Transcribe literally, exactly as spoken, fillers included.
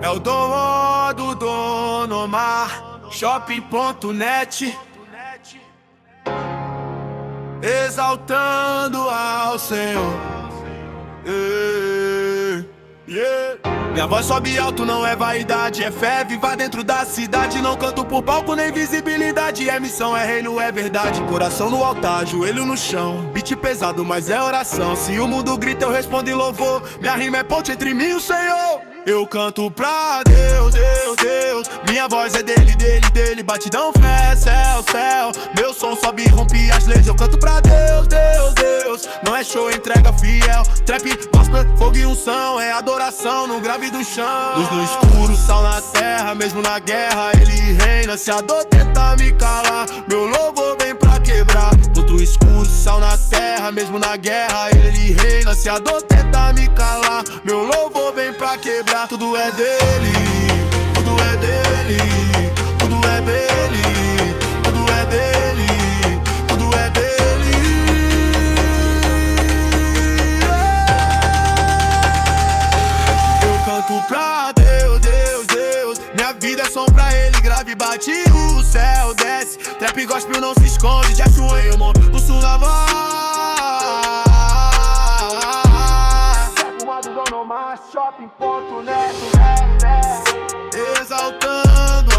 É o dono do dono mar, shopping ponto net, exaltando ao Senhor. Yeah, yeah. Minha voz sobe alto, não é vaidade, é fé viva dentro da cidade. Não canto por palco nem visibilidade, é missão, é reino, é verdade. Coração no altar, joelho no chão, beat pesado, mas é oração. Se o mundo grita, eu respondo em louvor. Minha rima é ponte entre mim e o Senhor. Eu canto pra Deus, Deus, Deus. Minha voz é dele, dele, dele. Batidão, fé, céu, céu. Meu som sobe e rompe as leis. Eu canto pra Deus, Deus, Deus. Não é show, entrega fiel. Trap, gospel, fogo e unção. É adoração no grave do chão. Luz no escuro, sal na terra. Mesmo na guerra ele reina. Se a dor tenta me calar, meu louvor vem pra quebrar. Tudo escuro, sal na terra. Mesmo na guerra ele reina. Se a dor tenta me calar, meu louvor vem pra quebrar. Tudo é dele, tudo é dele, tudo é dele, tudo é dele, tudo é dele. Eu canto pra Deus, Deus, Deus. Minha vida é som pra ele, grave, bate, o céu desce. Trap gospel não se esconde, já chuei, eu monto o sul na voz. Shopping ponto net, exaltando